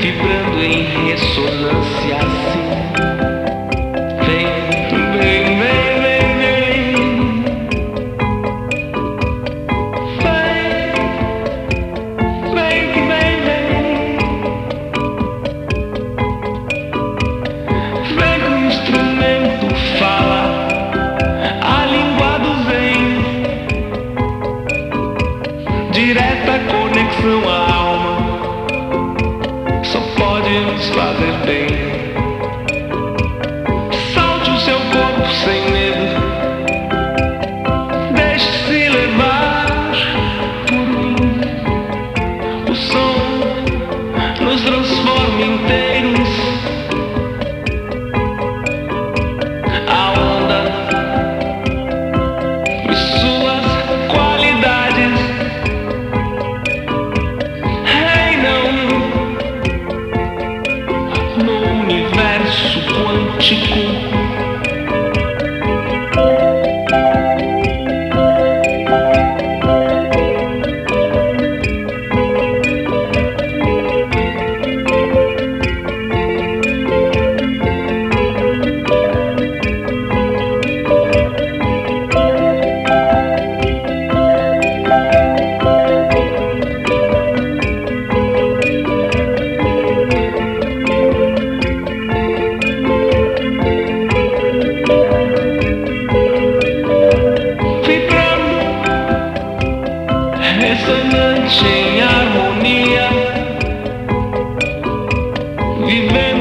vibrando em ressonância assim. Vem, vem, vem, vem, vem. Vem, vem, vem, vem. Vem que o instrumento fala a língua do Zen. Direta conexão à alma, só pode nos fazer bem. Salte o seu corpo sem medo, deixe-se levar por mim. O som nos transforma inteiros. A onda e suas qualidades reinam no universo quântico. Ressonante em harmonia, vivendo